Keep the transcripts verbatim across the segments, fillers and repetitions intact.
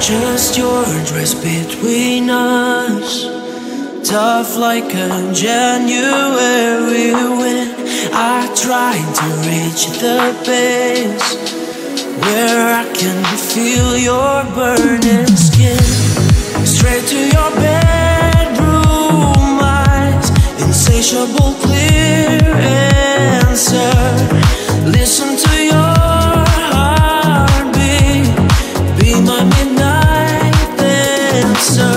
Just your dress between us, tough like a January wind. I try to reach the base where I can feel your burning skin. Straight to your bedroom eyes, insatiable, clear answer. Listen to your heartbeat, be my midnight dancer.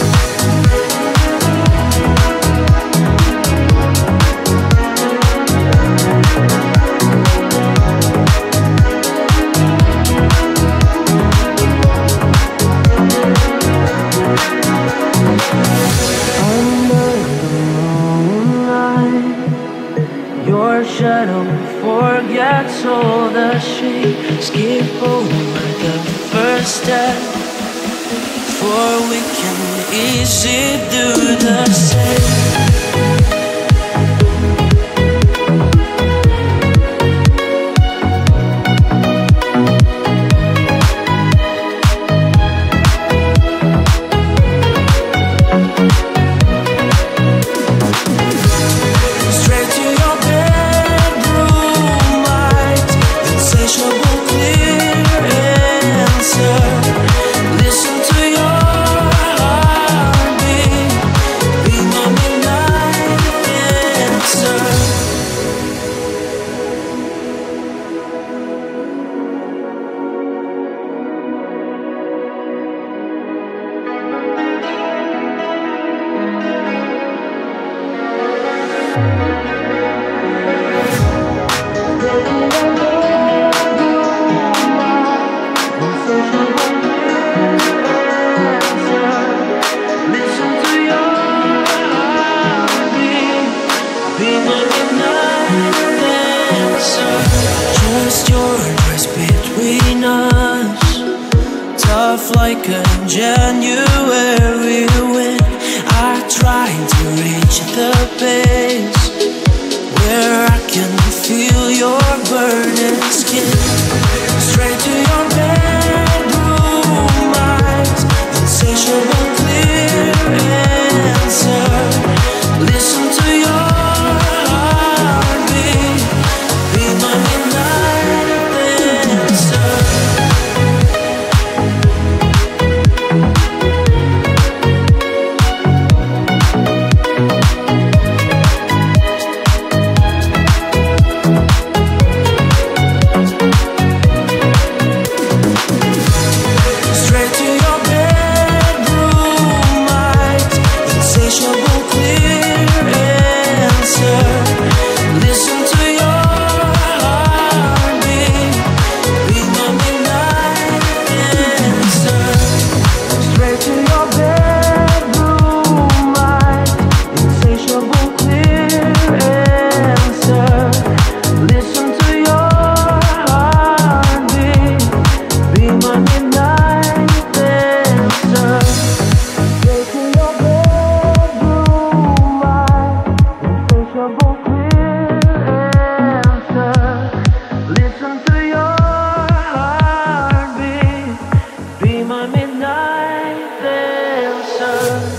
Shadow forgets all the shame. Skip over the first step, for we can easy do the same. Just your dress between us, tough like a January wind. I try to reach the base where I can feel your burning skin. Straight to your bedroom eyes, insatiable, clear answer. Listen to your heartbeat, be my midnight dancer. Straight to your bedroom eyes, insatiable, clear answer. Listen to your heartbeat, be my midnight dancer. Straight to your bedroom eyes, insatiable, clear answer. Listen to your heartbeat, be my midnight dancer. Straight to your bedroom eyes, insatiable, clear answer. Listen to your heartbeat, be my midnight dancer.